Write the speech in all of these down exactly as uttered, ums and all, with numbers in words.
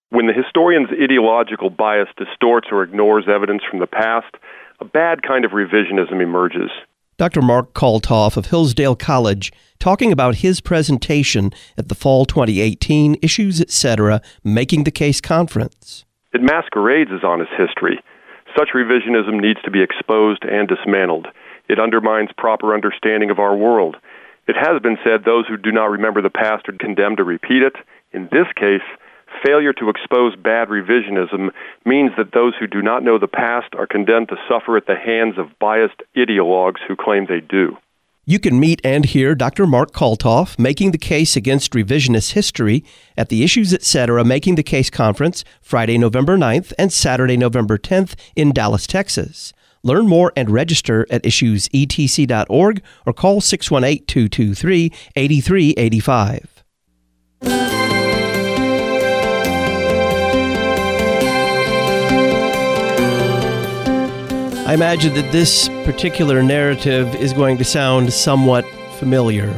When the historian's ideological bias distorts or ignores evidence from the past, a bad kind of revisionism emerges. Doctor Mark Kalthoff of Hillsdale College talking about his presentation at the Fall twenty eighteen Issues, et cetera. Making the Case Conference. It masquerades as honest history. Such revisionism needs to be exposed and dismantled. It undermines proper understanding of our world. It has been said those who do not remember the past are condemned to repeat it. In this case, failure to expose bad revisionism means that those who do not know the past are condemned to suffer at the hands of biased ideologues who claim they do. You can meet and hear Doctor Mark Kalthoff making the case against revisionist history at the Issues, et cetera. Making the Case Conference Friday, November ninth and Saturday, November tenth in Dallas, Texas. Learn more and register at issues e t c dot org or call six one eight, two two three, eight three eight five. I imagine that this particular narrative is going to sound somewhat familiar.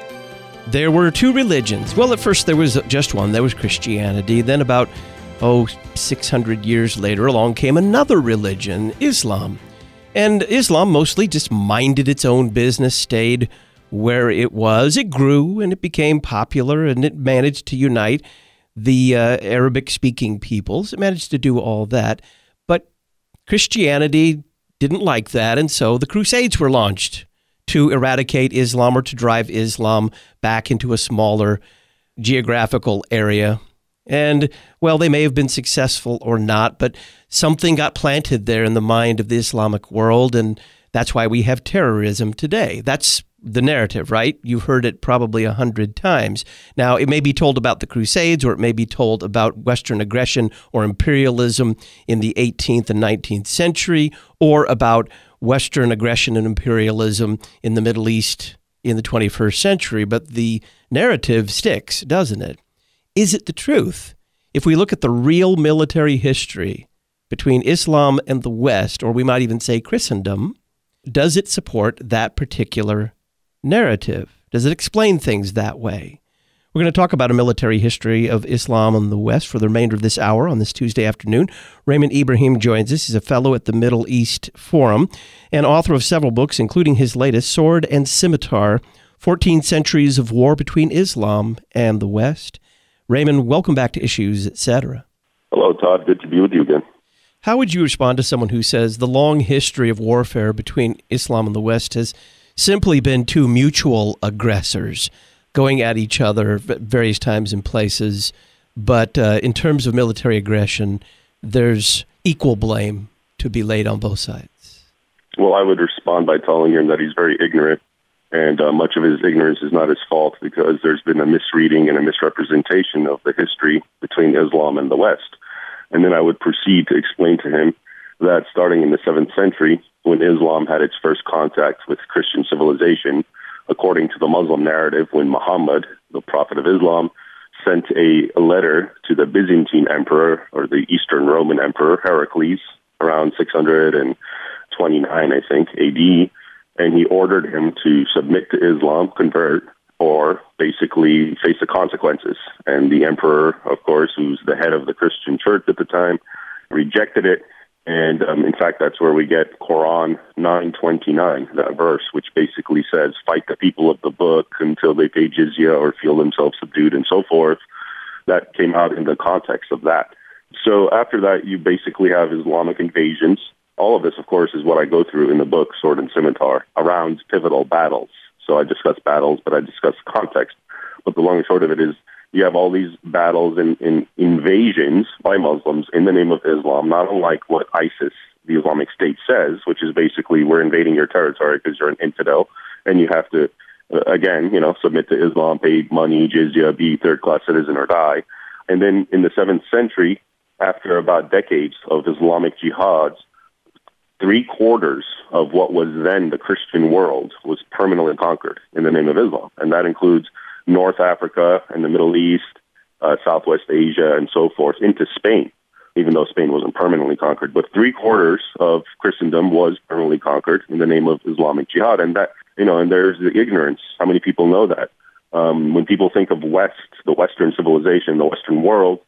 There were two religions. Well, at first there was just one. There was Christianity. Then about, oh, six hundred years later, along came another religion, Islam. And Islam mostly just minded its own business, stayed where it was. It grew and it became popular and it managed to unite the uh, Arabic-speaking peoples. It managed to do all that. But Christianity didn't like that, and so the Crusades were launched to eradicate Islam or to drive Islam back into a smaller geographical area. And, well, they may have been successful or not, but something got planted there in the mind of the Islamic world, and that's why we have terrorism today. That's the narrative, right? You've heard it probably a hundred times. Now, it may be told about the Crusades, or it may be told about Western aggression or imperialism in the eighteenth and nineteenth century, or about Western aggression and imperialism in the Middle East in the twenty-first century. But the narrative sticks, doesn't it? Is it the truth? If we look at the real military history between Islam and the West, or we might even say Christendom, does it support that particular narrative? Does it explain things that way? We're going to talk about a military history of Islam in the West for the remainder of this hour on this Tuesday afternoon. Raymond Ibrahim joins us. He's a fellow at the Middle East Forum and author of several books, including his latest, Sword and Scimitar, fourteen Centuries of War Between Islam and the West. Raymond, welcome back to Issues, et cetera. Hello, Todd. Good to be with you again. How would you respond to someone who says the long history of warfare between Islam and the West has simply been two mutual aggressors going at each other at various times and places, but uh, in terms of military aggression, there's equal blame to be laid on both sides? Well, I would respond by telling him that he's very ignorant, and uh, much of his ignorance is not his fault because there's been a misreading and a misrepresentation of the history between Islam and the West. And then I would proceed to explain to him that starting in the seventh century, when Islam had its first contact with Christian civilization, according to the Muslim narrative, when Muhammad, the prophet of Islam, sent a letter to the Byzantine emperor, or the Eastern Roman emperor, Heracles, around six hundred twenty-nine, I think, A D, and he ordered him to submit to Islam, convert, or basically face the consequences. And the emperor, of course, who's the head of the Christian church at the time, rejected it. And um, in fact, that's where we get Quran nine twenty-nine, that verse, which basically says, fight the people of the book until they pay jizya or feel themselves subdued and so forth. That came out in the context of that. So after that, you basically have Islamic invasions. All of this, of course, is what I go through in the book, Sword and Scimitar, around pivotal battles. So I discuss battles, but I discuss context. But the long and short of it is you have all these battles and, and invasions by Muslims in the name of Islam, not unlike what ISIS, the Islamic State, says, which is basically we're invading your territory because you're an infidel, and you have to, uh, again, you know, submit to Islam, pay money, jizya, be third-class citizen or die. And then in the seventh century, after about decades of Islamic jihads, three-quarters of what was then the Christian world was permanently conquered in the name of Islam. And that includes North Africa and the Middle East, uh, Southwest Asia, and so forth, into Spain, even though Spain wasn't permanently conquered. But three-quarters of Christendom was permanently conquered in the name of Islamic jihad. And that, you know, and there's the ignorance. How many people know that? Um, when people think of West, the Western civilization, the Western world,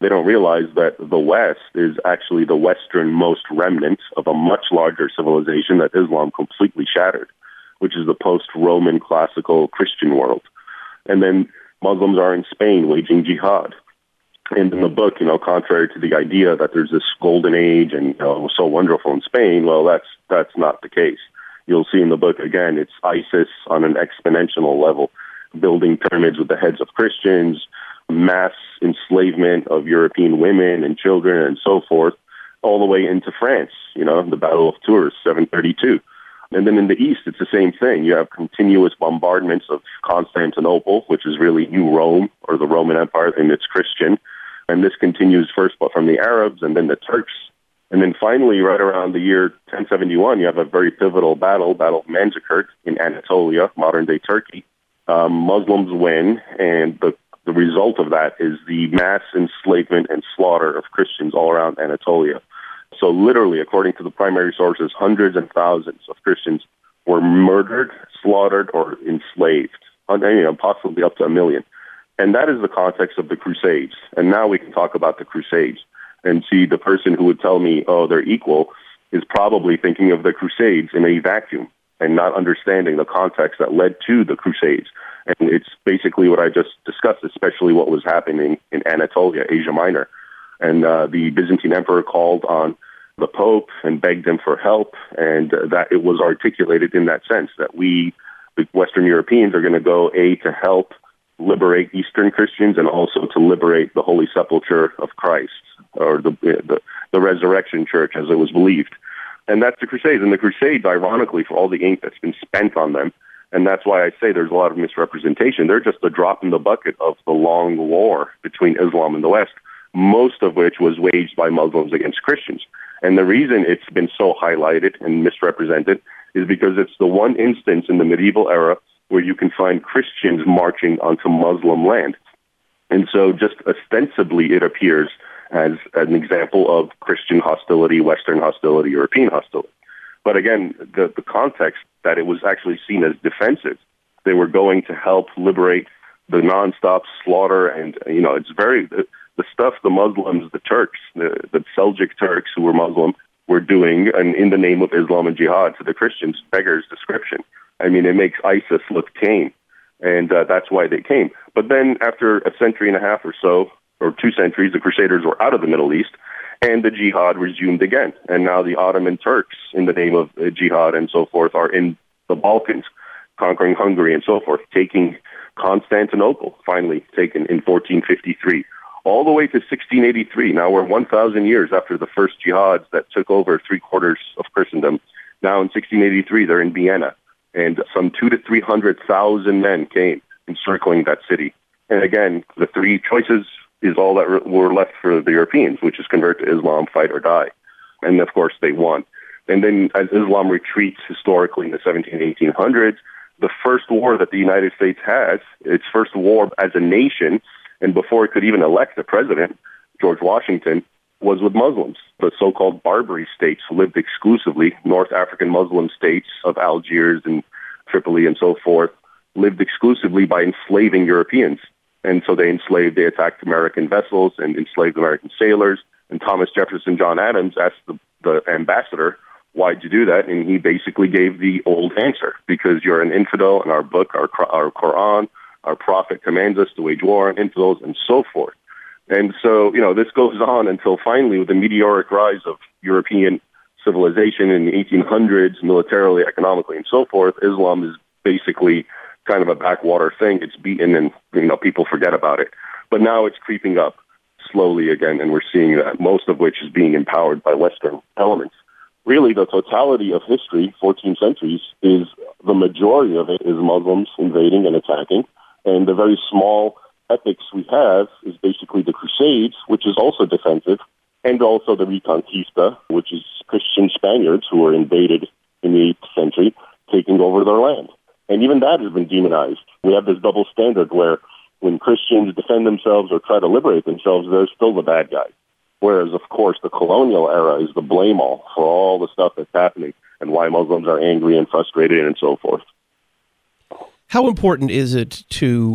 They don't realize that the West is actually the westernmost remnant of a much larger civilization that Islam completely shattered, which is the post-Roman classical Christian world. And then Muslims are in Spain waging jihad. And in the book, you know, contrary to the idea that there's this golden age and, you know, it was so wonderful in Spain, well, that's that's not the case. You'll see in the book, again, it's ISIS on an exponential level, building pyramids with the heads of Christians, mass enslavement of European women and children and so forth, all the way into France, you know, the Battle of Tours, seven thirty-two. And then in the East, it's the same thing. You have continuous bombardments of Constantinople, which is really New Rome, or the Roman Empire, and it's Christian. And this continues first from the Arabs and then the Turks. And then finally, right around the year ten seventy-one, you have a very pivotal battle, Battle of Manzikert in Anatolia, modern-day Turkey. Um, Muslims win, and the, the result of that is the mass enslavement and slaughter of Christians all around Anatolia. So literally, according to the primary sources, hundreds and thousands of Christians were murdered, slaughtered, or enslaved, you know, possibly up to a million. And that is the context of the Crusades. And now we can talk about the Crusades and see the person who would tell me, oh, they're equal, is probably thinking of the Crusades in a vacuum and not understanding the context that led to the Crusades. And it's basically what I just discussed, especially what was happening in Anatolia, Asia Minor. And uh, the Byzantine emperor called on the Pope and begged him for help, and uh, that it was articulated in that sense, that we, the Western Europeans, are going to go, A, to help liberate Eastern Christians and also to liberate the Holy Sepulchre of Christ, or the, the, the Resurrection Church, as it was believed. And that's the Crusades. And the Crusades, ironically, for all the ink that's been spent on them, and that's why I say there's a lot of misrepresentation, they're just a drop in the bucket of the long war between Islam and the West, most of which was waged by Muslims against Christians. And the reason it's been so highlighted and misrepresented is because it's the one instance in the medieval era where you can find Christians marching onto Muslim land. And so just ostensibly it appears as an example of Christian hostility, Western hostility, European hostility. But again, the, the context that it was actually seen as defensive. They were going to help liberate the nonstop slaughter, and, you know, it's very... The, the stuff the Muslims, the Turks, the, the Seljuk Turks who were Muslim, were doing, and in the name of Islam and jihad to the Christians, beggars description. I mean, it makes ISIS look tame, and uh, that's why they came. But then after a century and a half or so, or two centuries, the Crusaders were out of the Middle East, and the jihad resumed again. And now the Ottoman Turks, in the name of uh, jihad and so forth, are in the Balkans, conquering Hungary and so forth, taking Constantinople, finally taken in fourteen fifty-three. All the way to sixteen eighty-three. Now we're one thousand years after the first jihads that took over three-quarters of Christendom. Now in sixteen eighty-three, they're in Vienna, and some two to three hundred thousand men came encircling that city. And again, the three choices is all that re- were left for the Europeans, which is convert to Islam, fight or die. And of course, they won. And then as Islam retreats historically in the seventeen, eighteen hundreds, the first war that the United States has, its first war as a nation, and before it could even elect a president, George Washington, was with Muslims. The so-called Barbary states lived exclusively, North African Muslim states of Algiers and Tripoli and so forth, lived exclusively by enslaving Europeans. And so they enslaved, they attacked American vessels and enslaved American sailors. And Thomas Jefferson John Adams asked the, the ambassador, why'd you do that? And he basically gave the old answer, because you're an infidel, and our book, our, our Quran, our prophet commands us to wage war on infidels and so forth. And so, you know, this goes on until finally, with the meteoric rise of European civilization in the eighteen hundreds, militarily, economically, and so forth, Islam is basically kind of a backwater thing. It's beaten and, you know, people forget about it. But now it's creeping up slowly again, and we're seeing that, most of which is being empowered by Western elements. Really, the totality of history, fourteen centuries, is the majority of it is Muslims invading and attacking. And the very small epics we have is basically the Crusades, which is also defensive, and also the Reconquista, which is Christian Spaniards who were invaded in the eighth century, taking over their land. And even that has been demonized. We have this double standard where when Christians defend themselves or try to liberate themselves, they're still the bad guys. Whereas, of course, the colonial era is the blame-all for all the stuff that's happening and why Muslims are angry and frustrated and so forth. How important is it to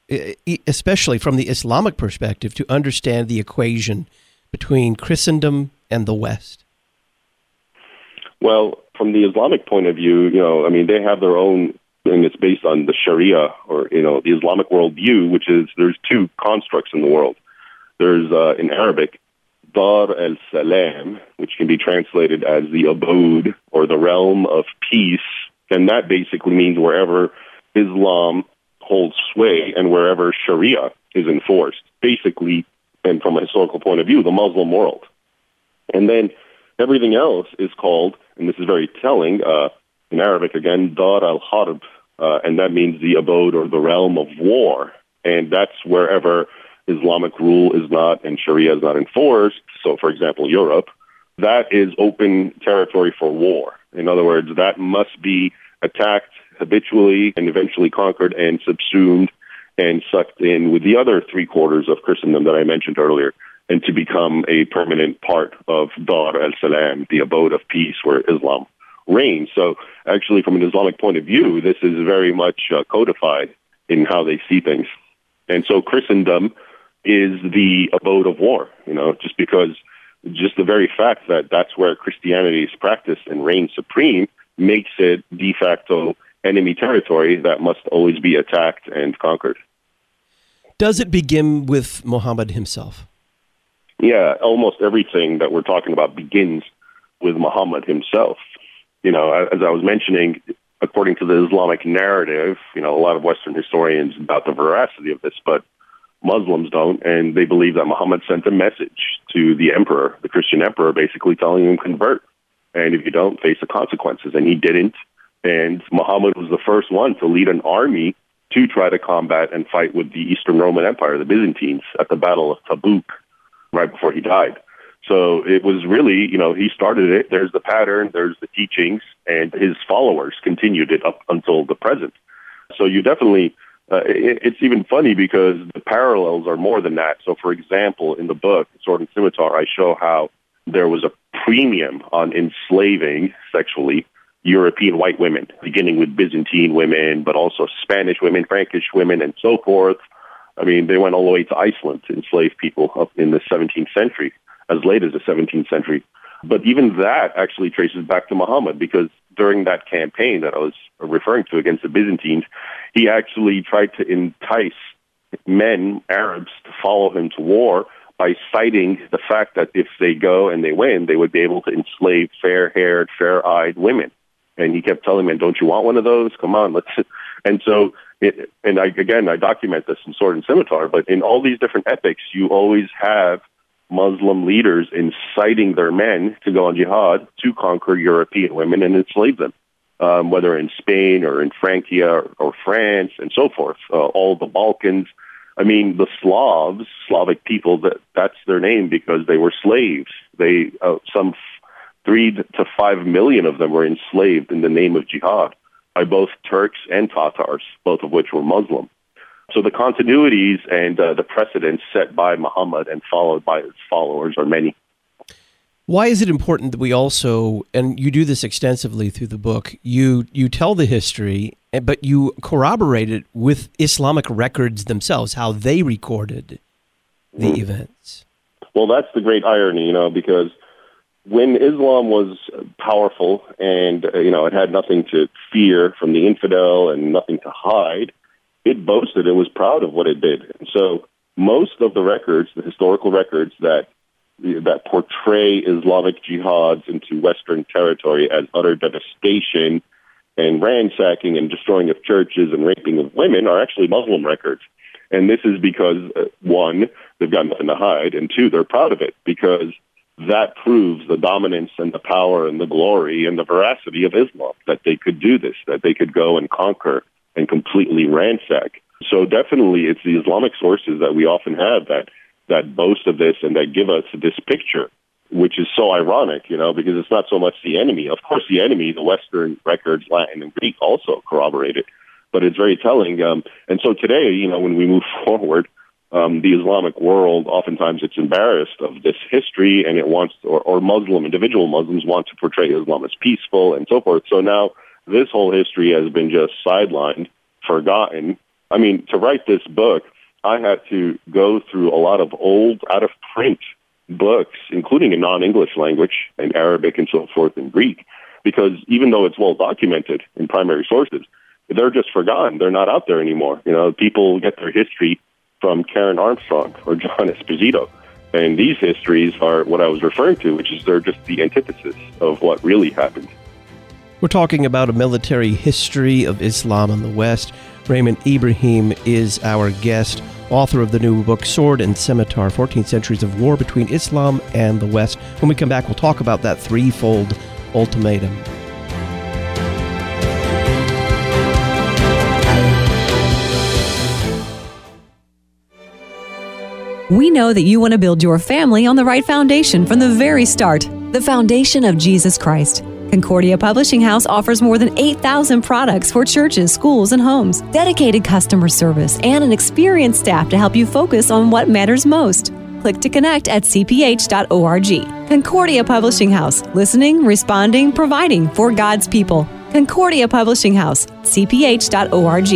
especially from the Islamic perspective, to understand the equation between Christendom and the West? Well, from the Islamic point of view, you know, I mean, they have their own, and it's based on the Sharia, or, you know, the Islamic worldview, which is there's two constructs in the world. There's, uh, in Arabic, Dar al-Salam, which can be translated as the abode or the realm of peace. And that basically means wherever Islam holds sway and wherever Sharia is enforced, basically, and from a historical point of view, the Muslim world. And then everything else is called, and this is very telling, uh, in Arabic again, Dar al-Harb, uh, and that means the abode or the realm of war. And that's wherever Islamic rule is not and Sharia is not enforced. So, for example, Europe, that is open territory for war. In other words, that must be attacked habitually and eventually conquered and subsumed and sucked in with the other three quarters of Christendom that I mentioned earlier, and to become a permanent part of Dar al-Salam, the abode of peace where Islam reigns. So actually, from an Islamic point of view, this is very much uh, codified in how they see things. And so Christendom is the abode of war, you know, just because just the very fact that that's where Christianity is practiced and reigns supreme makes it de facto enemy territory that must always be attacked and conquered. Does it begin with Muhammad himself? Yeah, almost everything that we're talking about begins with Muhammad himself. You know, as I was mentioning, according to the Islamic narrative, you know, a lot of Western historians doubt the veracity of this, but Muslims don't, and they believe that Muhammad sent a message to the emperor, the Christian emperor, basically telling him convert, and if you don't, face the consequences. And he didn't, and Muhammad was the first one to lead an army to try to combat and fight with the Eastern Roman Empire, the Byzantines, at the Battle of Tabuk, right before he died. So it was really, you know, he started it. There's the pattern, there's the teachings, and his followers continued it up until the present. So you definitely... Uh, it, it's even funny because the parallels are more than that. So, for example, in the book, Sword and Scimitar, I show how there was a premium on enslaving sexually European white women, beginning with Byzantine women, but also Spanish women, Frankish women, and so forth. I mean, they went all the way to Iceland to enslave people up in the seventeenth century, as late as the seventeenth century. But even that actually traces back to Muhammad, because during that campaign that I was referring to against the Byzantines, he actually tried to entice men, Arabs, to follow him to war by citing the fact that if they go and they win, they would be able to enslave fair-haired, fair-eyed women. And he kept telling them, don't you want one of those? Come on, let's... And so, it, and I, again, I document this in Sword and Scimitar, but in all these different epics, you always have Muslim leaders inciting their men to go on jihad to conquer European women and enslave them, um, whether in Spain or in Francia or, or France and so forth, uh, all the Balkans. I mean, the Slavs, Slavic people, that that's their name because they were slaves. They uh, some f- three to five million of them were enslaved in the name of jihad by both Turks and Tatars, both of which were Muslim. So the continuities and uh, the precedents set by Muhammad and followed by his followers are many. Why is it important that we also, and you do this extensively through the book, you you tell the history, but you corroborate it with Islamic records themselves, how they recorded the mm. events? Well, that's the great irony, you know, because when Islam was powerful and, uh, you know, it had nothing to fear from the infidel and nothing to hide, it boasted, it was proud of what it did. And so most of the records, the historical records that that portray Islamic jihads into Western territory as utter devastation and ransacking and destroying of churches and raping of women are actually Muslim records. And this is because, uh, one, they've got nothing to hide, and two, they're proud of it because that proves the dominance and the power and the glory and the veracity of Islam, that they could do this, that they could go and conquer and completely ransack. So definitely it's the Islamic sources that we often have that that boast of this and that give us this picture, which is so ironic, you know, because it's not so much the enemy. Of course, the enemy, the Western records, Latin and Greek, also corroborate it, but it's very telling. Um, and so today, you know, when we move forward, um, the Islamic world, oftentimes it's embarrassed of this history and it wants, or, or Muslim, individual Muslims want to portray Islam as peaceful and so forth. So now this whole history has been just sidelined, forgotten, I mean, to write this book, I had to go through a lot of old, out-of-print books, including in non-English language, and Arabic and so forth, and Greek, because even though it's well documented in primary sources, they're just forgotten. They're not out there anymore. You know, people get their history from Karen Armstrong or John Esposito, and these histories are what I was referring to, which is they're just the antithesis of what really happened. We're talking about a military history of Islam in the West. Raymond Ibrahim is our guest, author of the new book, Sword and Scimitar, fourteen Centuries of War Between Islam and the West. When we come back, we'll talk about that threefold ultimatum. We know that you want to build your family on the right foundation from the very start, the foundation of Jesus Christ. Concordia Publishing House offers more than eight thousand products for churches, schools, and homes, dedicated customer service, and an experienced staff to help you focus on what matters most. Click to connect at c p h dot org. Concordia Publishing House, listening, responding, providing for God's people. Concordia Publishing House, c p h dot org.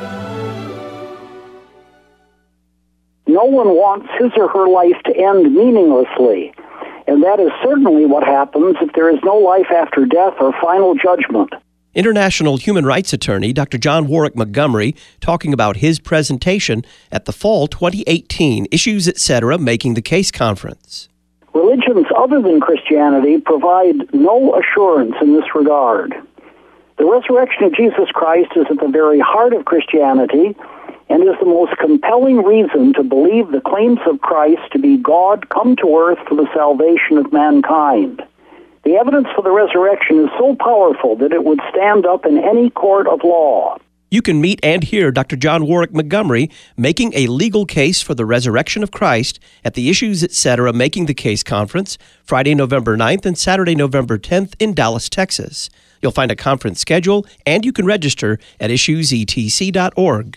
No one wants his or her life to end meaninglessly. And that is certainly what happens if there is no life after death or final judgment. International human rights attorney Doctor John Warwick Montgomery talking about his presentation at the Fall twenty eighteen Issues, et cetera. Making the Case Conference. Religions other than Christianity provide no assurance in this regard. The resurrection of Jesus Christ is at the very heart of Christianity, and is the most compelling reason to believe the claims of Christ to be God come to earth for the salvation of mankind. The evidence for the resurrection is so powerful that it would stand up in any court of law. You can meet and hear Doctor John Warwick Montgomery making a legal case for the resurrection of Christ at the Issues, et cetera. Making the Case Conference, Friday, November ninth and Saturday, November tenth in Dallas, Texas. You'll find a conference schedule, and you can register at issues e t c dot org.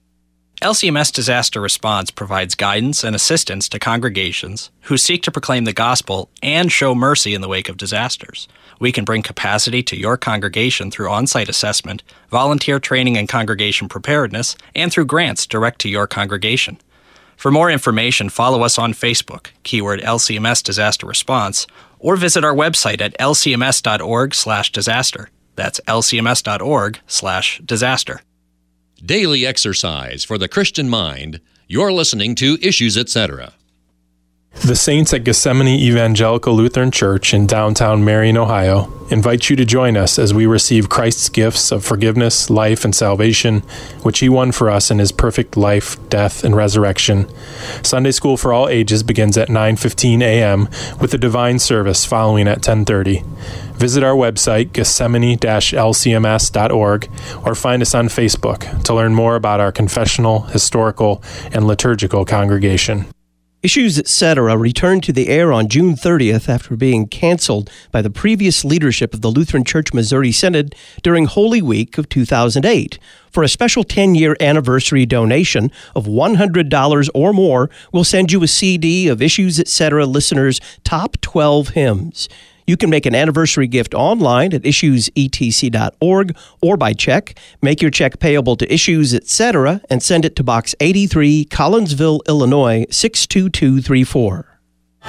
L C M S Disaster Response provides guidance and assistance to congregations who seek to proclaim the gospel and show mercy in the wake of disasters. We can bring capacity to your congregation through on-site assessment, volunteer training and congregation preparedness, and through grants direct to your congregation. For more information, follow us on Facebook, keyword L C M S Disaster Response, or visit our website at l c m s dot org slash disaster. That's l c m s dot org slash disaster. Daily exercise for the Christian mind. You're listening to Issues, et cetera. The Saints at Gethsemane Evangelical Lutheran Church in downtown Marion, Ohio, invite you to join us as we receive Christ's gifts of forgiveness, life, and salvation, which He won for us in His perfect life, death, and resurrection. Sunday school for all ages begins at nine fifteen a.m. with a divine service following at ten thirty. Visit our website, gethsemane dash l c m s dot org, or find us on Facebook to learn more about our confessional, historical, and liturgical congregation. Issues, et cetera. returned to the air on June thirtieth after being canceled by the previous leadership of the Lutheran Church Missouri Synod during Holy Week of two thousand eight. For a special ten-year anniversary donation of one hundred dollars or more, we'll send you a C D of Issues, et cetera. listeners' top twelve hymns. You can make an anniversary gift online at issues e t c dot org or by check. Make your check payable to Issues, et cetera, and send it to Box eighty-three, Collinsville, Illinois, six two two three four.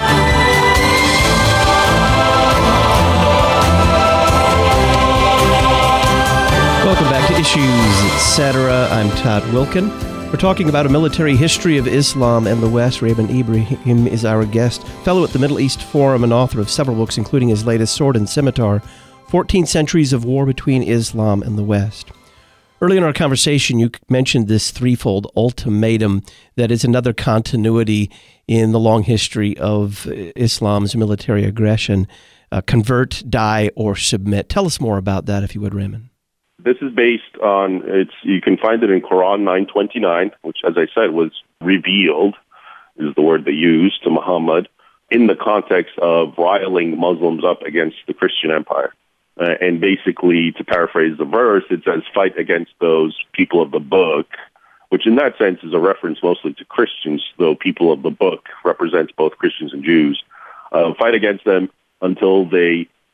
Welcome back to Issues, et cetera. I'm Todd Wilkin. We're talking about a military history of Islam and the West. Raymond Ibrahim is our guest, fellow at the Middle East Forum and author of several books, including his latest, Sword and Scimitar, fourteen Centuries of War Between Islam and the West. Early in our conversation, you mentioned this threefold ultimatum that is another continuity in the long history of Islam's military aggression. Uh, convert, die, or submit. Tell us more about that, if you would, Raymond. This is based on, it's you can find it in Quran nine twenty-nine, which, as I said, was revealed, is the word they used, to Muhammad, in the context of riling Muslims up against the Christian empire. Uh, and basically, to paraphrase the verse, it says, fight against those people of the book, which in that sense is a reference mostly to Christians, though people of the book represents both Christians and Jews. Uh, fight against them until they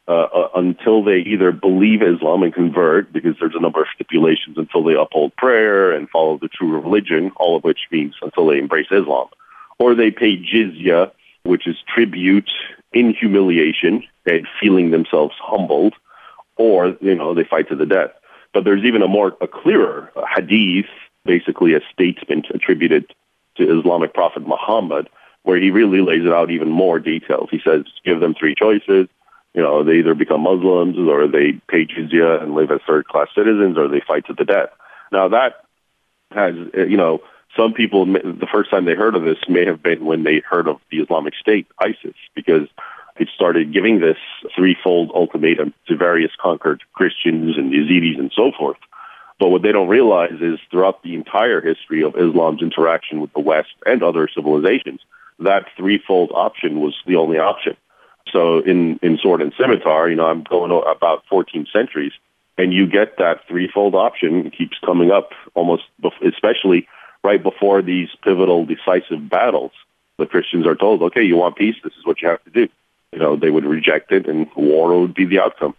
uh, uh, until they either believe Islam and convert, because there's a number of stipulations, until they uphold prayer and follow the true religion, all of which means until they embrace Islam, or they pay jizya, which is tribute in humiliation and feeling themselves humbled, or, you know, they fight to the death. But there's even a more, a clearer hadith, basically a statement attributed to Islamic prophet Muhammad, where he really lays it out even more details. He says, give them three choices. You know, they either become Muslims, or they pay jizya and live as third-class citizens, or they fight to the death. Now, that has, you know, some people, the first time they heard of this may have been when they heard of the Islamic State, ISIS, because it started giving this threefold ultimatum to various conquered Christians and Yazidis and so forth. But what they don't realize is throughout the entire history of Islam's interaction with the West and other civilizations, that threefold option was the only option. So in, in Sword and Scimitar, you know, I'm going about fourteen centuries, and you get that threefold option. It keeps coming up almost, especially right before these pivotal, decisive battles. The Christians are told, okay, you want peace, this is what you have to do. You know, they would reject it, and war would be the outcome.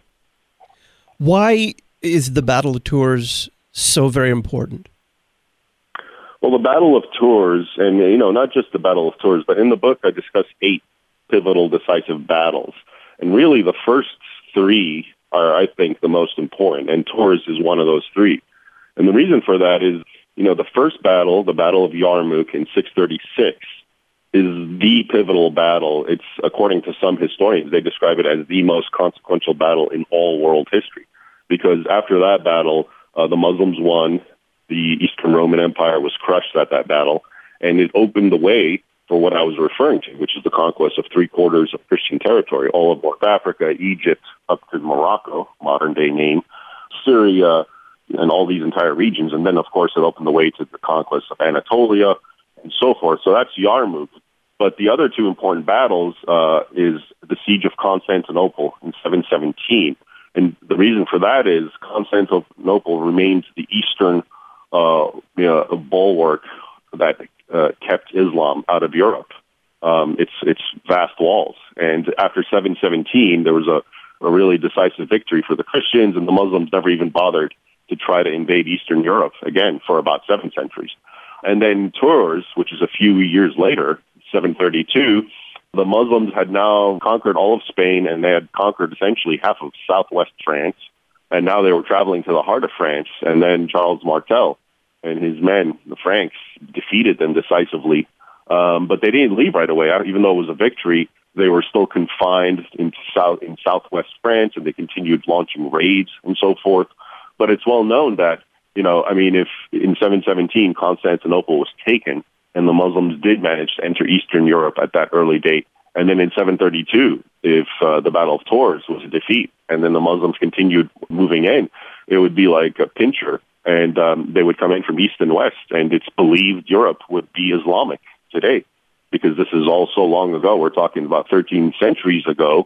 Why is the Battle of Tours so very important? Well, the Battle of Tours, and, you know, not just the Battle of Tours, but in the book I discuss eight pivotal, decisive battles. And really the first three are, I think, the most important, and Tours is one of those three. And the reason for that is, you know, the first battle, the Battle of Yarmouk in six thirty-six, is the pivotal battle. It's, according to some historians, they describe it as the most consequential battle in all world history. Because after that battle, uh, the Muslims won, the Eastern Roman Empire was crushed at that battle, and it opened the way for what I was referring to, which is the conquest of three-quarters of Christian territory, all of North Africa, Egypt, up to Morocco, modern-day name, Syria, and all these entire regions. And then, of course, it opened the way to the conquest of Anatolia and so forth. So that's Yarmouk. But the other two important battles uh, is the Siege of Constantinople in seven seventeen. And the reason for that is Constantinople remains the eastern uh, you know, bulwark that uh, kept Islam out of Europe. Um, it's it's vast walls. And after seven seventeen, there was a, a really decisive victory for the Christians, and the Muslims never even bothered to try to invade Eastern Europe again for about seven centuries. And then Tours, which is a few years later, seven thirty-two, the Muslims had now conquered all of Spain, and they had conquered essentially half of southwest France. And now they were traveling to the heart of France. And then Charles Martel and his men, the Franks, defeated them decisively. Um, but they didn't leave right away. Even though it was a victory, they were still confined in, south, in southwest France, and they continued launching raids and so forth. But it's well known that, you know, I mean, if in seven seventeen Constantinople was taken, and the Muslims did manage to enter Eastern Europe at that early date, and then in seven thirty-two, if uh, the Battle of Tours was a defeat, and then the Muslims continued moving in, it would be like a pincher, and um, they would come in from east and west, and it's believed Europe would be Islamic today, because this is all so long ago. We're talking about thirteen centuries ago,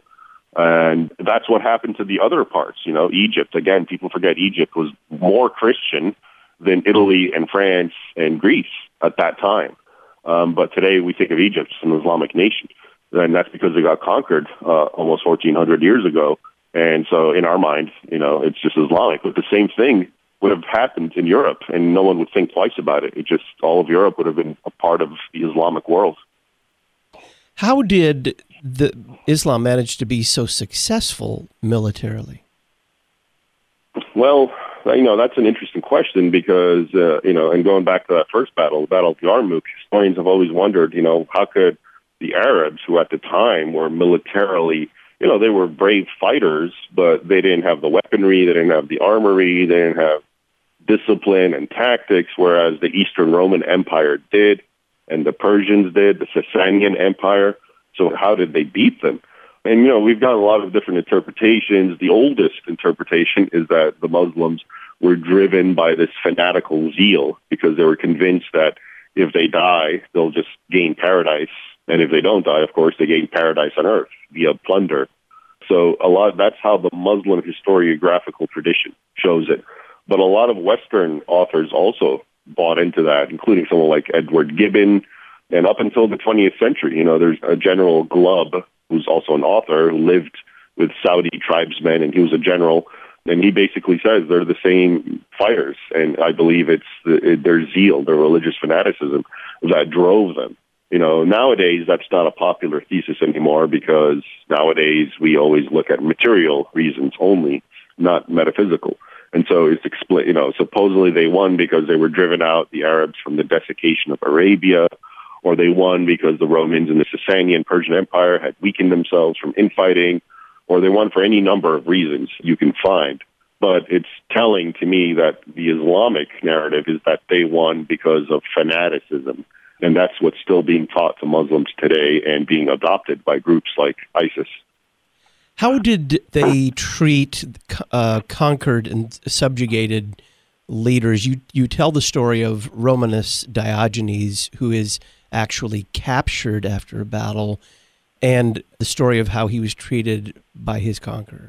and that's what happened to the other parts. You know, Egypt, again, people forget Egypt was more Christian than Italy and France and Greece at that time. Um, but today we think of Egypt as an Islamic nation, and that's because it got conquered uh, almost fourteen hundred years ago. And so in our mind, you know, it's just Islamic. But the same thing would have happened in Europe, and no one would think twice about it. It just, all of Europe would have been a part of the Islamic world. How did the Islam manage to be so successful militarily? Well, you know, that's an interesting question because, uh, you know, and going back to that first battle, the Battle of Yarmouk, historians have always wondered, you know, how could the Arabs, who at the time were militarily, you know, they were brave fighters, but they didn't have the weaponry, they didn't have the armory, they didn't have discipline and tactics, whereas the Eastern Roman Empire did, and the Persians did, the Sasanian Empire. So how did they beat them? And, you know, we've got a lot of different interpretations. The oldest interpretation is that the Muslims were driven by this fanatical zeal because they were convinced that if they die, they'll just gain paradise. And if they don't die, of course, they gain paradise on earth via plunder. So a lot, that's how the Muslim historiographical tradition shows it. But a lot of Western authors also bought into that, including someone like Edward Gibbon. And up until the twentieth century, you know, there's a General Glubb, who's also an author, who lived with Saudi tribesmen, and he was a general. And he basically says they're the same fighters, and I believe it's the, their zeal, their religious fanaticism that drove them. You know, nowadays that's not a popular thesis anymore, because nowadays we always look at material reasons only, not metaphysical. And so it's expl- you know, supposedly they won because they were driven out, the Arabs, from the desiccation of Arabia, or they won because the Romans and the Sasanian Persian Empire had weakened themselves from infighting, or they won for any number of reasons you can find. But it's telling to me that the Islamic narrative is that they won because of fanaticism. And that's what's still being taught to Muslims today and being adopted by groups like ISIS. How did they treat uh, conquered and subjugated leaders? You you tell the story of Romanus Diogenes, who is actually captured after a battle, and the story of how he was treated by his conqueror.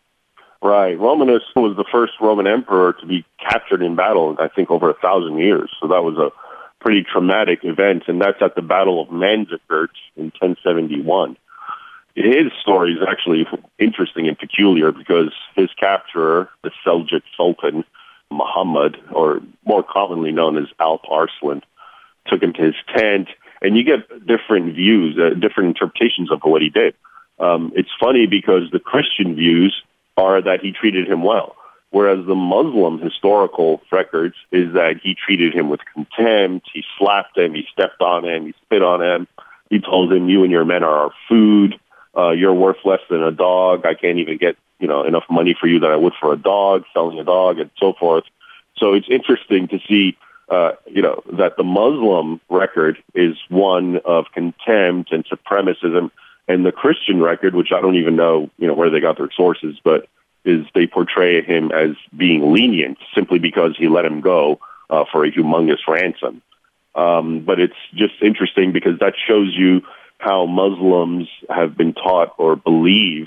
Right. Romanus was the first Roman emperor to be captured in battle, I think, over a thousand years. So that was a pretty traumatic event, and that's at the Battle of Manzikert in ten seventy-one. His story is actually interesting and peculiar because his capturer, the Seljuk Sultan, Muhammad, or more commonly known as Alp Arslan, took him to his tent, and you get different views, uh, different interpretations of what he did. Um, it's funny because the Christian views are that he treated him well, whereas the Muslim historical records is that he treated him with contempt, he slapped him, he stepped on him, he spit on him, he told him, you and your men are our food, uh, you're worth less than a dog, I can't even get you know enough money for you that I would for a dog, selling a dog, and so forth. So it's interesting to see Uh, you know, that the Muslim record is one of contempt and supremacism, and the Christian record, which I don't even know, you know, where they got their sources, but is they portray him as being lenient simply because he let him go uh, for a humongous ransom. Um, but it's just interesting because that shows you how Muslims have been taught or believe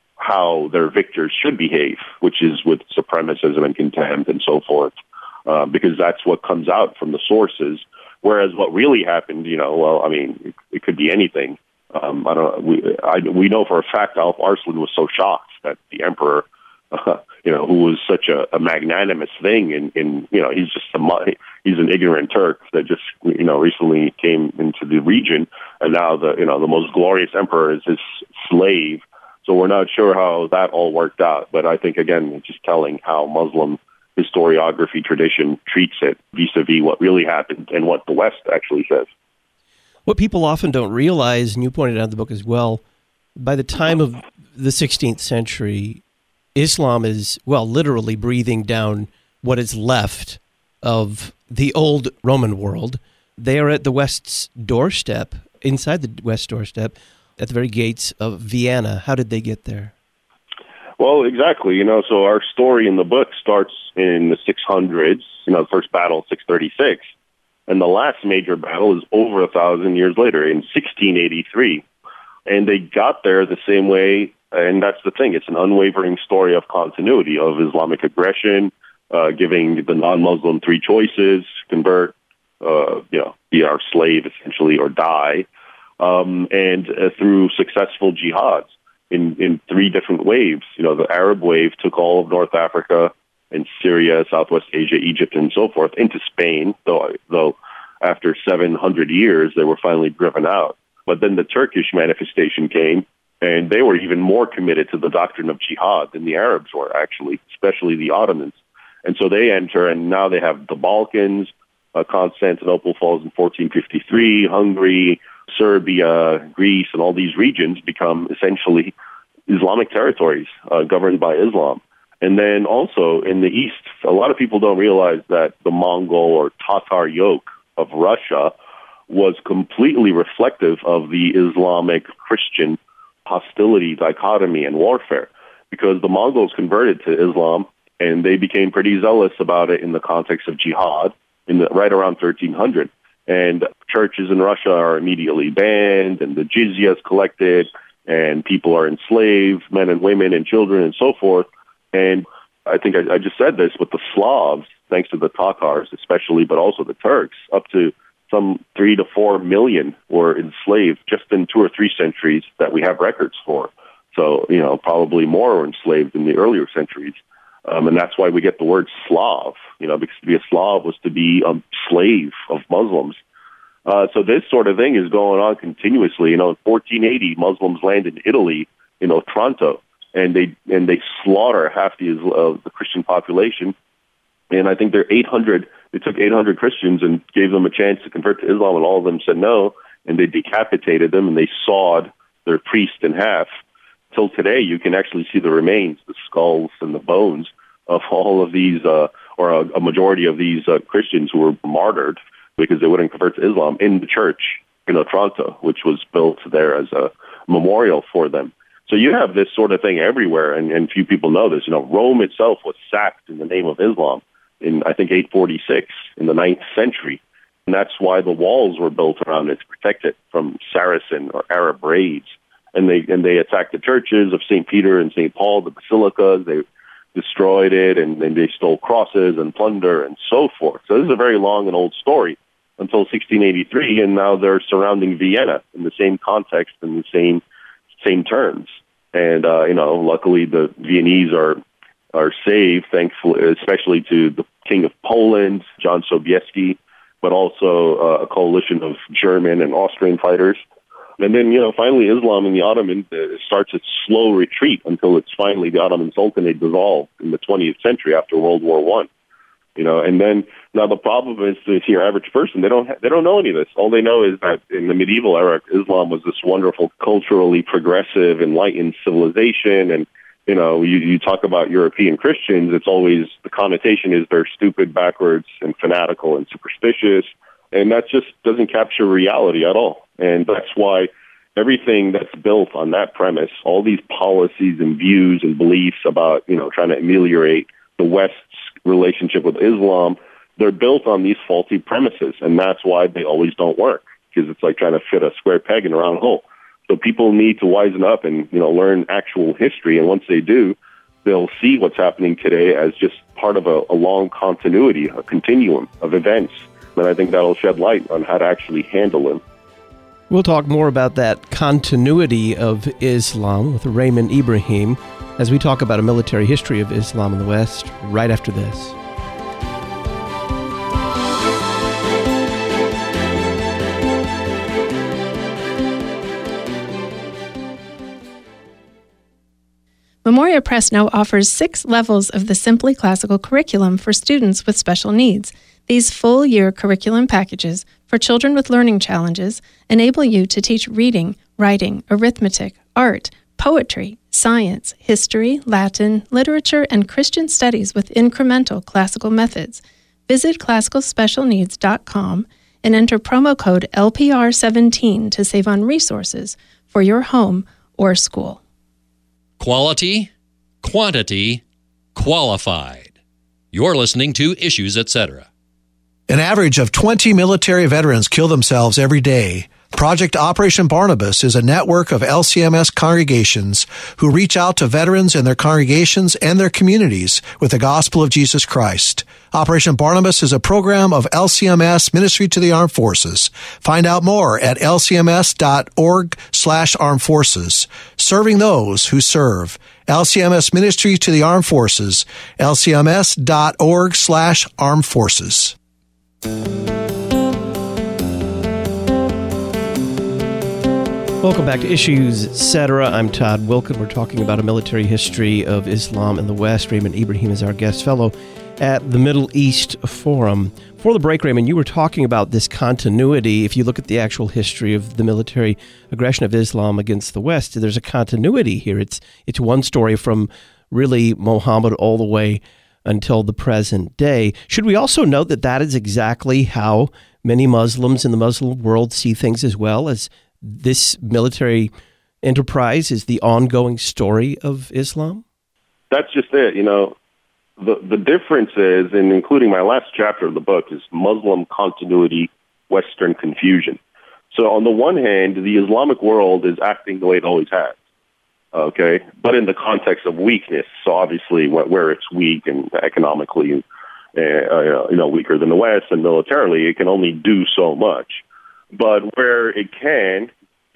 how their victors should behave, which is with supremacism and contempt and so forth. Uh, because that's what comes out from the sources. Whereas what really happened, you know, well, I mean, it, it could be anything. Um, I don't. We I, we know for a fact Alp Arslan was so shocked that the emperor, uh, you know, who was such a, a magnanimous thing, and in, in you know, he's just a he's an ignorant Turk that just you know recently came into the region, and now the you know the most glorious emperor is his slave. So we're not sure how that all worked out. But I think again, it's just telling how Muslim historiography tradition treats it vis-a-vis what really happened and what the West actually says. What people often don't realize, and you pointed out in the book as well, by the time of the sixteenth century, Islam is, well, literally breathing down what is left of the old Roman world. They are at the West's doorstep, inside the West's doorstep, at the very gates of Vienna. How did they get there? Well, exactly. You know, so our story in the book starts in the six hundreds, you know, the first battle, six thirty-six. And the last major battle is over a thousand years later in sixteen eighty-three. And they got there the same way. And that's the thing. It's an unwavering story of continuity, of Islamic aggression, uh, giving the non-Muslim three choices, convert, uh, you know, be our slave essentially or die, um, and uh, through successful jihads. In, in three different waves. You know, the Arab wave took all of North Africa and Syria, Southwest Asia, Egypt, and so forth into Spain, though, though after seven hundred years, they were finally driven out. But then the Turkish manifestation came, and they were even more committed to the doctrine of jihad than the Arabs were, actually, especially the Ottomans. And so they enter, and now they have the Balkans, uh, Constantinople falls in fourteen fifty-three, Hungary, Serbia, Greece, and all these regions become essentially Islamic territories uh, governed by Islam. And then also in the East, a lot of people don't realize that the Mongol or Tatar yoke of Russia was completely reflective of the Islamic Christian hostility, dichotomy, and warfare, because the Mongols converted to Islam and they became pretty zealous about it in the context of jihad in the, right around thirteen hundred. And churches in Russia are immediately banned, and the jizya is collected, and people are enslaved, men and women and children and so forth. And I think I, I just said this, but the Slavs, thanks to the Tatars especially, but also the Turks, up to some three to four million were enslaved just in two or three centuries that we have records for. So, you know, probably more were enslaved in the earlier centuries. Um, and that's why we get the word Slav, you know, because to be a Slav was to be a slave of Muslims. Uh, so this sort of thing is going on continuously. You know, in fourteen eighty, Muslims land in Italy, you know, Otranto, and they and they slaughter half the uh, the Christian population. And I think they're eight hundred. They took eight hundred Christians and gave them a chance to convert to Islam, and all of them said no. And they decapitated them, and they sawed their priest in half. Till today, you can actually see the remains, the skulls and the bones of all of these, uh, or a, a majority of these uh, Christians who were martyred because they wouldn't convert to Islam in the church in Otranto, which was built there as a memorial for them. So you have this sort of thing everywhere, and, and few people know this. You know, Rome itself was sacked in the name of Islam in, I think, eight forty-six, in the ninth century. And that's why the walls were built around it, to protect it from Saracen or Arab raids. And they and they attacked the churches of Saint Peter and Saint Paul, the basilicas. They destroyed it, and then they stole crosses and plunder and so forth. So this is a very long and old story until sixteen eighty-three, and now they're surrounding Vienna in the same context and the same same terms. And uh, you know, luckily the Viennese are are saved, thankfully, especially to the King of Poland, John Sobieski, but also uh, a coalition of German and Austrian fighters. And then, you know, finally Islam in the Ottoman uh, starts its slow retreat until it's finally the Ottoman Sultanate dissolved in the twentieth century after World War One. You know, and then now the problem is that your average person, they don't ha- they don't know any of this. All they know is that in the medieval era, Islam was this wonderful, culturally progressive, enlightened civilization. And, you know, you, you talk about European Christians, it's always, the connotation is they're stupid, backwards, and fanatical and superstitious. And that just doesn't capture reality at all. And that's why everything that's built on that premise, all these policies and views and beliefs about, you know, trying to ameliorate the West's relationship with Islam, they're built on these faulty premises. And that's why they always don't work, because it's like trying to fit a square peg in a round hole. So people need to wisen up and, you know, learn actual history. And once they do, they'll see what's happening today as just part of a, a long continuity, a continuum of events. And I think that'll shed light on how to actually handle them. We'll talk more about that continuity of Islam with Raymond Ibrahim as we talk about a military history of Islam in the West right after this. Memoria Press now offers six levels of the Simply Classical curriculum for students with special needs. These full-year curriculum packages for children with learning challenges enable you to teach reading, writing, arithmetic, art, poetry, science, history, Latin, literature, and Christian studies with incremental classical methods. Visit classical special needs dot com and enter promo code L P R seventeen to save on resources for your home or school. Quality, quantity, qualified. You're listening to Issues, et cetera. An average of twenty military veterans kill themselves every day. Project Operation Barnabas is a network of L C M S congregations who reach out to veterans and their congregations and their communities with the gospel of Jesus Christ. Operation Barnabas is a program of L C M S Ministry to the Armed Forces. Find out more at L C M S dot org slash armed forces. Serving those who serve. L C M S Ministry to the Armed Forces. L C M S dot org slash armed forces. Welcome back to Issues, et cetera. I'm Todd Wilken. We're talking about a military history of Islam in the West. Raymond Ibrahim is our guest fellow at the Middle East Forum. Before the break, Raymond, you were talking about this continuity. If you look at the actual history of the military aggression of Islam against the West, there's a continuity here. It's it's one story from really Muhammad all the way until the present day. Should we also note that that is exactly how many Muslims in the Muslim world see things as well, as this military enterprise is the ongoing story of Islam? That's just it. You know, the the difference is, and including my last chapter of the book, is Muslim continuity, Western confusion. So on the one hand, the Islamic world is acting the way it always has. Okay, but in the context of weakness. So obviously, where it's weak and economically, uh, you know, weaker than the West, and militarily, it can only do so much. But where it can,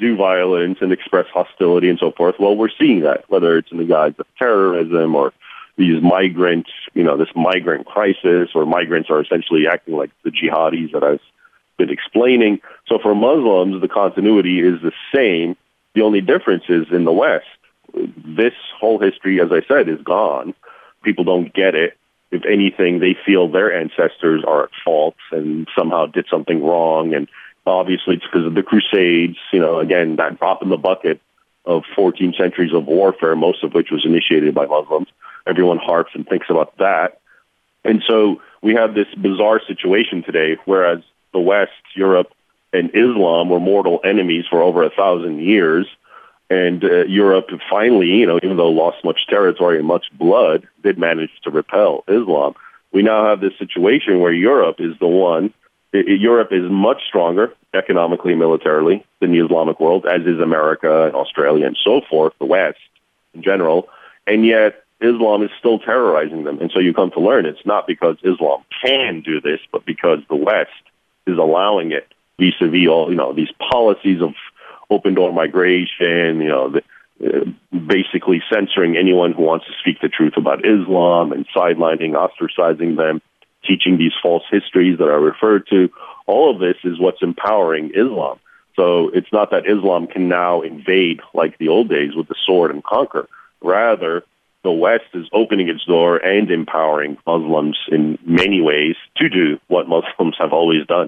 do violence and express hostility and so forth. Well, we're seeing that, whether it's in the guise of terrorism or these migrants, you know, this migrant crisis, or migrants are essentially acting like the jihadis that I've been explaining. So for Muslims, the continuity is the same. The only difference is in the West, this whole history, as I said, is gone. People don't get it. If anything, they feel their ancestors are at fault and somehow did something wrong. And obviously it's because of the Crusades, you know, again, that drop in the bucket of fourteen centuries of warfare, most of which was initiated by Muslims. Everyone harps and thinks about that. And so we have this bizarre situation today, whereas the West, Europe, and Islam were mortal enemies for over a thousand years. And uh, Europe finally, you know, even though lost much territory and much blood, did manage to repel Islam. We now have this situation where Europe is the one. It, it, Europe is much stronger economically, militarily than the Islamic world, as is America and Australia and so forth, the West in general. And yet Islam is still terrorizing them. And so you come to learn it's not because Islam can do this, but because the West is allowing it vis-a-vis all, you know, these policies of open-door migration, you know, the, uh, basically censoring anyone who wants to speak the truth about Islam and sidelining, ostracizing them, teaching these false histories that are referred to. All of this is what's empowering Islam. So it's not that Islam can now invade like the old days with the sword and conquer. Rather, the West is opening its door and empowering Muslims in many ways to do what Muslims have always done.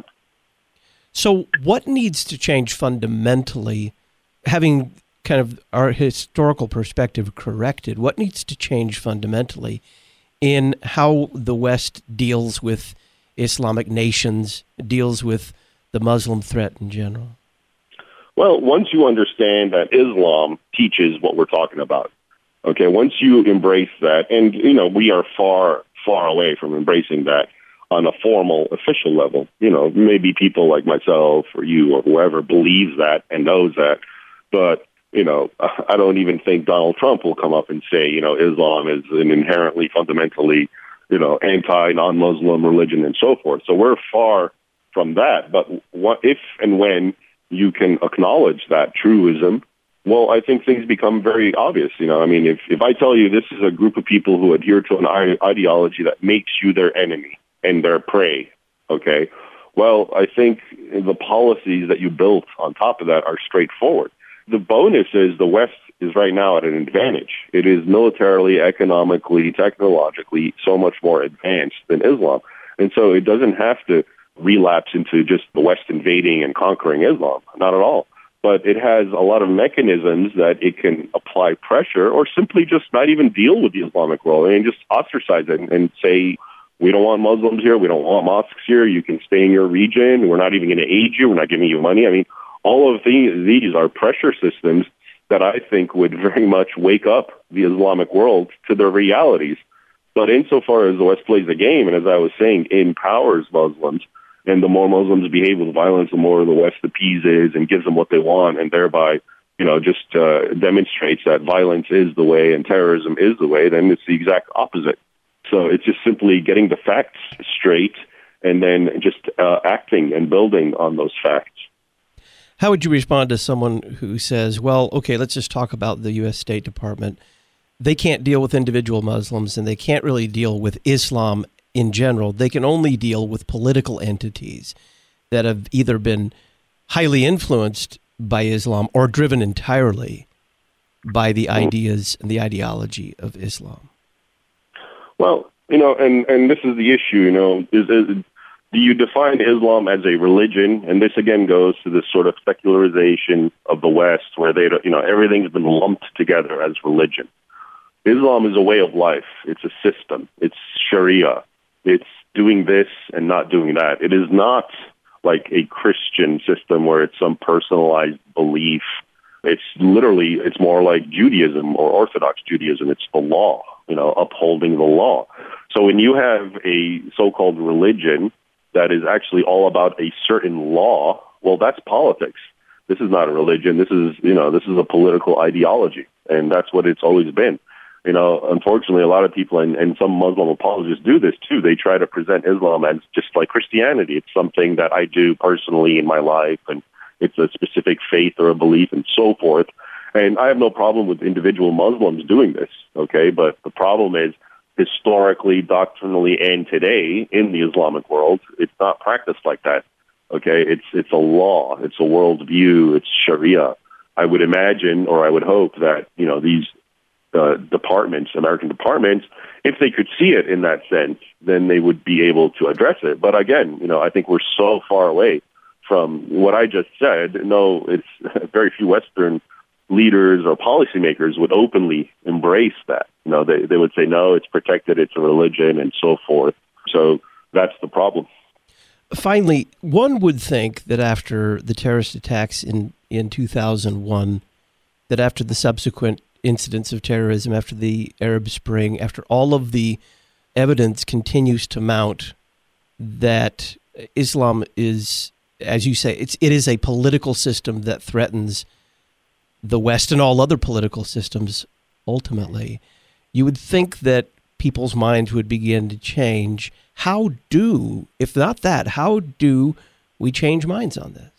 So what needs to change fundamentally, having kind of our historical perspective corrected, what needs to change fundamentally in how the West deals with Islamic nations, deals with the Muslim threat in general? Well, once you understand that Islam teaches what we're talking about, okay, once you embrace that, and, you know, we are far, far away from embracing that on a formal, official level. You know, maybe people like myself or you or whoever believes that and knows that. But, you know, I don't even think Donald Trump will come up and say, you know, Islam is an inherently, fundamentally, you know, anti-non-Muslim religion and so forth. So we're far from that. But what if and when you can acknowledge that truism, well, I think things become very obvious. You know, I mean, if, if I tell you this is a group of people who adhere to an ideology that makes you their enemy and their prey, okay, well, I think the policies that you built on top of that are straightforward. The bonus is the West is right now at an advantage. It is militarily, economically, technologically so much more advanced than Islam. And so it doesn't have to relapse into just the West invading and conquering Islam. Not at all. But it has a lot of mechanisms that it can apply pressure or simply just not even deal with the Islamic world and just ostracize it and say, we don't want Muslims here. We don't want mosques here. You can stay in your region. We're not even going to aid you. We're not giving you money. I mean, all of these, these are pressure systems that I think would very much wake up the Islamic world to their realities. But insofar as the West plays the game, and as I was saying, empowers Muslims, and the more Muslims behave with violence, the more the West appeases and gives them what they want, and thereby, you know, just uh, demonstrates that violence is the way and terrorism is the way, then it's the exact opposite. So it's just simply getting the facts straight and then just uh, acting and building on those facts. How would you respond to someone who says, well, okay, let's just talk about the U S State Department. They can't deal with individual Muslims and they can't really deal with Islam in general. They can only deal with political entities that have either been highly influenced by Islam or driven entirely by the ideas and the ideology of Islam. Well, you know, and, and this is the issue, you know, is, is do you define Islam as a religion? And this again goes to this sort of secularization of the West where they, you know, everything's been lumped together as religion. Islam is a way of life. It's a system. It's Sharia. It's doing this and not doing that. It is not like a Christian system where it's some personalized belief. It's literally, it's more like Judaism or Orthodox Judaism. It's the law, you know, upholding the law. So when you have a so-called religion that is actually all about a certain law, well, that's politics. This is not a religion. This is, you know, this is a political ideology, and that's what it's always been. You know, unfortunately, a lot of people and, and some Muslim apologists do this too. They try to present Islam as just like Christianity. It's something that I do personally in my life, and it's a specific faith or a belief and so forth. And I have no problem with individual Muslims doing this, okay? But the problem is, historically, doctrinally, and today in the Islamic world, it's not practiced like that, okay? It's it's a law, it's a worldview, it's Sharia. I would imagine, or I would hope that, you know, these uh, departments, American departments, if they could see it in that sense, then they would be able to address it. But again, you know, I think we're so far away from what I just said. No, it's very few Western leaders or policymakers would openly embrace that. You know, they, they would say, no, it's protected, it's a religion, and so forth. So that's the problem. Finally, one would think that after the terrorist attacks in, in two thousand one, that after the subsequent incidents of terrorism, after the Arab Spring, after all of the evidence continues to mount, that Islam is, as you say, it's it is a political system that threatens the West and all other political systems ultimately. You would think that people's minds would begin to change. How do, if not that, how do we change minds on this?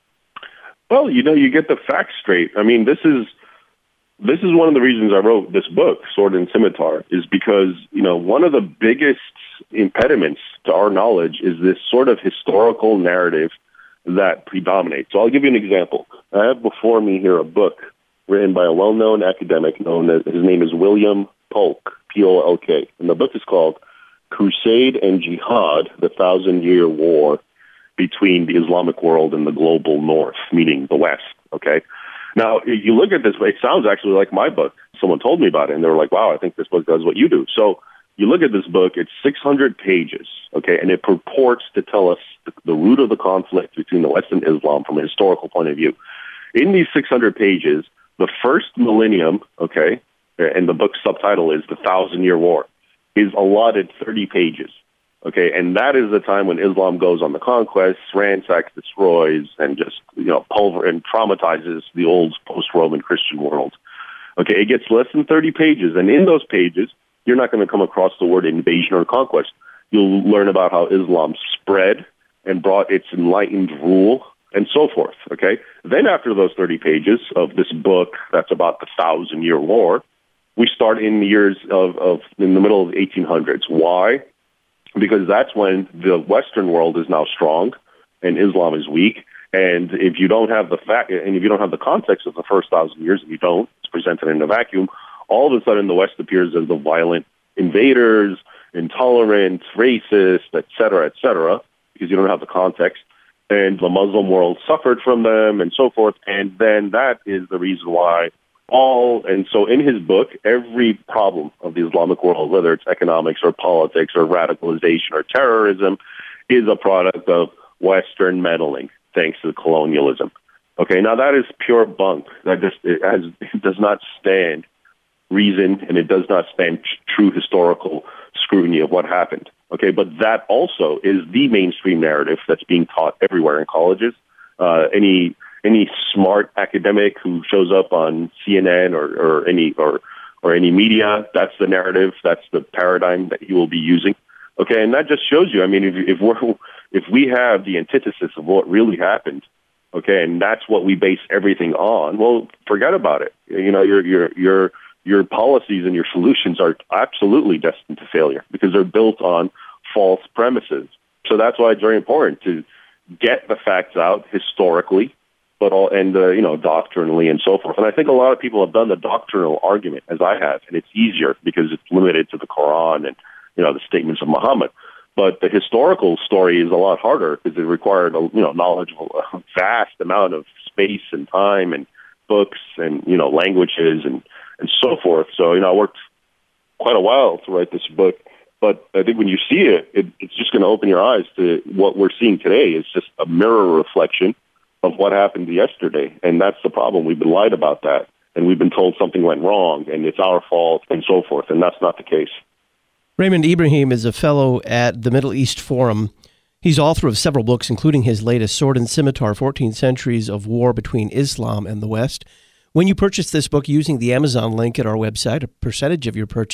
Well, you know, you get the facts straight. I mean, this is this is one of the reasons I wrote this book, Sword and Scimitar, is because, you know, one of the biggest impediments to our knowledge is this sort of historical narrative that predominates. So I'll give you an example. I have before me here a book written by a well-known academic known as, his name is William Polk, P O L K. And the book is called Crusade and Jihad, the Thousand-Year War Between the Islamic World and the Global North, meaning the West, okay? Now, you look at this, it sounds actually like my book. Someone told me about it, and they were like, wow, I think this book does what you do. So you look at this book, it's six hundred pages, okay, and it purports to tell us the, the root of the conflict between the West and Islam from a historical point of view. In these six hundred pages, the first millennium, okay, and the book's subtitle is The Thousand-Year War, is allotted thirty pages, okay, and that is the time when Islam goes on the conquest, ransacks, destroys, and just, you know, pulver and traumatizes the old post-Roman Christian world. Okay, it gets less than thirty pages, and in those pages, you're not going to come across the word invasion or conquest. You'll learn about how Islam spread and brought its enlightened rule and so forth, okay? Then after those thirty pages of this book that's about the Thousand-Year War, we start in the years of, of in the middle of the eighteen hundreds. Why? Because that's when the Western world is now strong and Islam is weak. And if you don't have the fact, and if you don't have the context of the first thousand years, if you don't, it's presented in a vacuum, all of a sudden the West appears as the violent invaders, intolerant, racist, et cetera, et cetera, because you don't have the context. And the Muslim world suffered from them and so forth. And then that is the reason why all, and so in his book, every problem of the Islamic world, whether it's economics or politics or radicalization or terrorism, is a product of Western meddling, thanks to colonialism. Okay, now that is pure bunk. That just it has it does not stand reason, and it does not stand true historical scrutiny of what happened. Okay, but that also is the mainstream narrative that's being taught everywhere in colleges. Uh, any any smart academic who shows up on C N N or, or any or or any media, that's the narrative, that's the paradigm that he will be using. Okay, and that just shows you. I mean, if if we're if we have the antithesis of what really happened, okay, and that's what we base everything on, well, forget about it. You know, your your your your policies and your solutions are absolutely destined to failure because they're built on false premises. So that's why it's very important to get the facts out historically, but all and uh, you know, doctrinally and so forth. And I think a lot of people have done the doctrinal argument, as I have, and it's easier because it's limited to the Quran and, you know, the statements of Muhammad. But the historical story is a lot harder because it required, a, you know, knowledge of a vast amount of space and time and books and, you know, languages and, and so forth. So, you know, I worked quite a while to write this book. But I think when you see it, it it's just going to open your eyes to what we're seeing today. It's just a mirror reflection of what happened yesterday. And that's the problem. We've been lied about that. And we've been told something went wrong and it's our fault and so forth. And that's not the case. Raymond Ibrahim is a fellow at the Middle East Forum. He's author of several books, including his latest, Sword and Scimitar, fourteen Centuries of War Between Islam and the West. When you purchase this book using the Amazon link at our website, a percentage of your purchase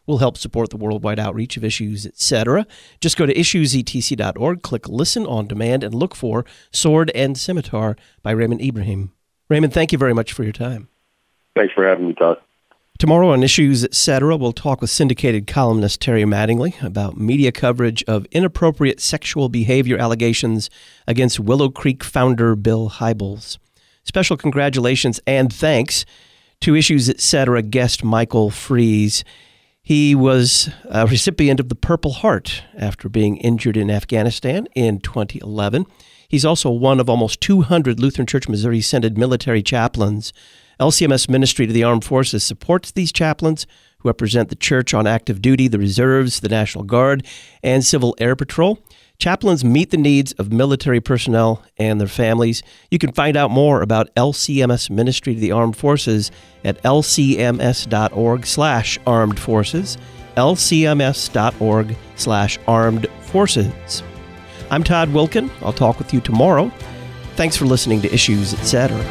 will help support the worldwide outreach of Issues, et cetera. Just go to issues e t c dot org, click Listen on Demand, and look for Sword and Scimitar by Raymond Ibrahim. Raymond, thank you very much for your time. Thanks for having me, Todd. Tomorrow on Issues, et cetera, we'll talk with syndicated columnist Terry Mattingly about media coverage of inappropriate sexual behavior allegations against Willow Creek founder Bill Hybels. Special congratulations and thanks to Issues, et cetera guest Michael Freeze. He was a recipient of the Purple Heart after being injured in Afghanistan in twenty eleven. He's also one of almost two hundred Lutheran Church Missouri Synod military chaplains. L C M S Ministry to the Armed Forces supports these chaplains who represent the church on active duty, the reserves, the National Guard, and Civil Air Patrol. Chaplains meet the needs of military personnel and their families. You can find out more about L C M S Ministry to the Armed Forces at l c m s dot org slash armed forces, l c m s dot org slash armed forces. I'm Todd Wilkin. I'll talk with you tomorrow. Thanks for listening to Issues, et cetera.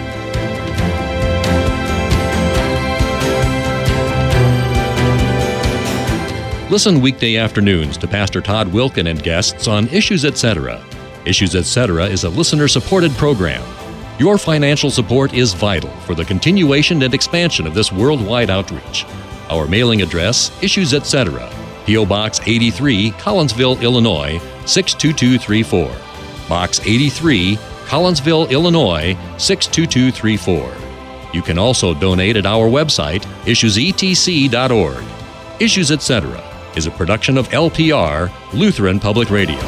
Listen weekday afternoons to Pastor Todd Wilkin and guests on Issues, et cetera. Issues, et cetera is a listener-supported program. Your financial support is vital for the continuation and expansion of this worldwide outreach. Our mailing address, Issues, et cetera, P O. Box eighty-three, Collinsville, Illinois, six two two three four. Box eighty-three, Collinsville, Illinois, six two two three four. You can also donate at our website, issues e t c dot org. Issues, et cetera is a production of L P R, Lutheran Public Radio.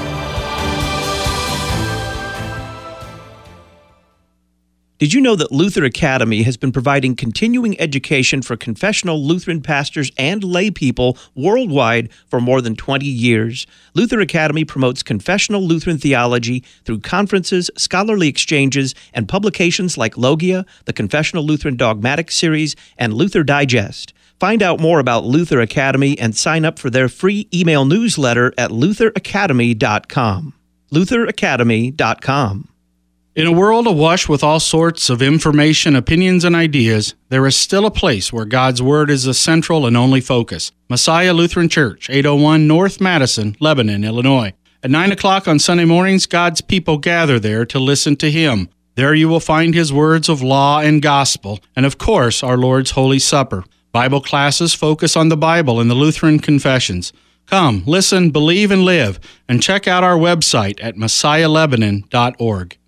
Did you know that Luther Academy has been providing continuing education for confessional Lutheran pastors and lay people worldwide for more than twenty years? Luther Academy promotes confessional Lutheran theology through conferences, scholarly exchanges, and publications like Logia, the Confessional Lutheran Dogmatic Series, and Luther Digest. Find out more about Luther Academy and sign up for their free email newsletter at luther academy dot com. luther academy dot com. In a world awash with all sorts of information, opinions, and ideas, there is still a place where God's Word is the central and only focus. Messiah Lutheran Church, eight oh one North Madison, Lebanon, Illinois. At nine o'clock on Sunday mornings, God's people gather there to listen to Him. There you will find His words of law and gospel, and of course, our Lord's Holy Supper. Bible classes focus on the Bible and the Lutheran confessions. Come, listen, believe, and live, and check out our website at messiah lebanon dot org.